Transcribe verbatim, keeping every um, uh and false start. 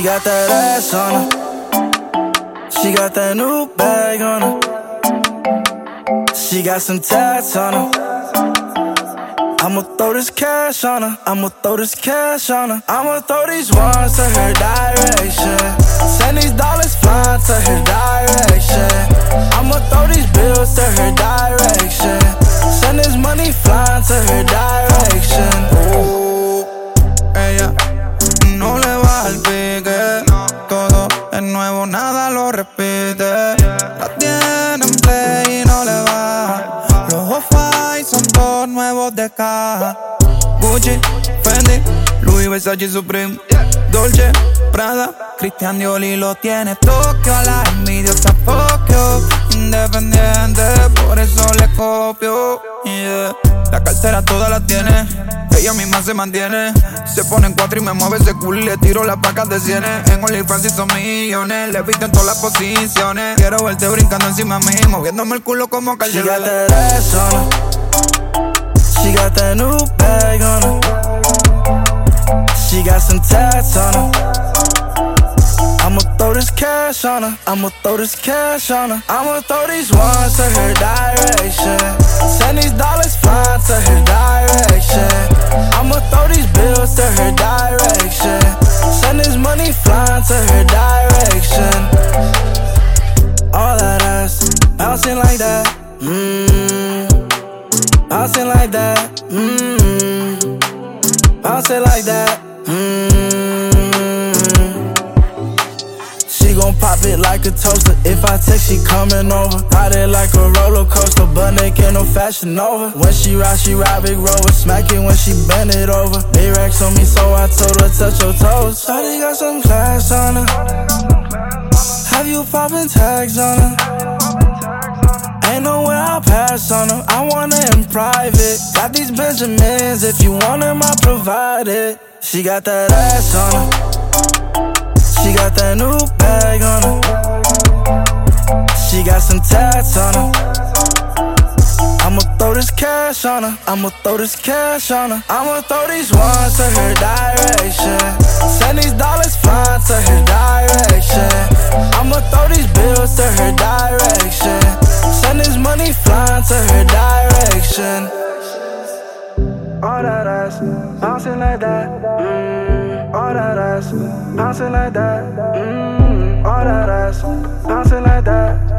got that ass on her. She got that new bag on her. She got some tats on her. I'ma throw this cash on her. I'ma throw this cash on her. I'ma throw these ones to her direction. Send these dollars flying to her direction. I'ma throw these bills to her direction. Send this money flying to her direction. Uh, ella no le va al pique. Todo es nuevo, nada lo repite. La tiene en play y no le va. Los off-white son todos nuevos de caja. Gucci, Fendi, Louis, Versace, Supreme, Dolce, Prada, Christian Dior y lo tiene Tokio. A la envidiosa Tokio, independiente, por eso le copio. Yeah. La cartera toda la tiene, ella misma se mantiene. Se pone en cuatro y me mueve ese culo y le tiro las placas de cienes. En OnlyFans y son millones, le visto en todas las posiciones. Quiero verte brincando encima de mí, moviéndome el culo como Kylie. She got that ass on her. She got that new bag on her. She got some tats on her. I'ma throw this cash on her. I'ma throw this cash on her. I'ma throw these ones to her direction. Send these dollars flying to her direction. I'ma throw these bills to her direction. Send this money flying to her direction. All that ass, bouncing like that. Mmm. Bouncing like that. Mmm. Bouncing like that. Mmm. She gon' pop it like a toaster. If I text, she coming over. Ride it like a roller coaster, but naked, no fashion over. When she ride, she ride big rover. Smack it when she bend it over. Big racks on me, so I told her touch your toes. Shawty got some class on her. Have you poppin' tags on her? Ain't no way I'll pass on her. I want her in private. Got these Benjamins. If you want them, I'll provide it. She got that ass on her. She got that new bag on her. She got some tats on her. I'ma throw this cash on her. I'ma throw this cash on her. I'ma throw these ones to her direction. Send these dollars flying to her direction. I'ma throw these bills to her direction. Send this money flying to her direction. All that ass, bouncing like that. Mm. All that ass, bouncing like that. Mm. All that ass, bouncing like that.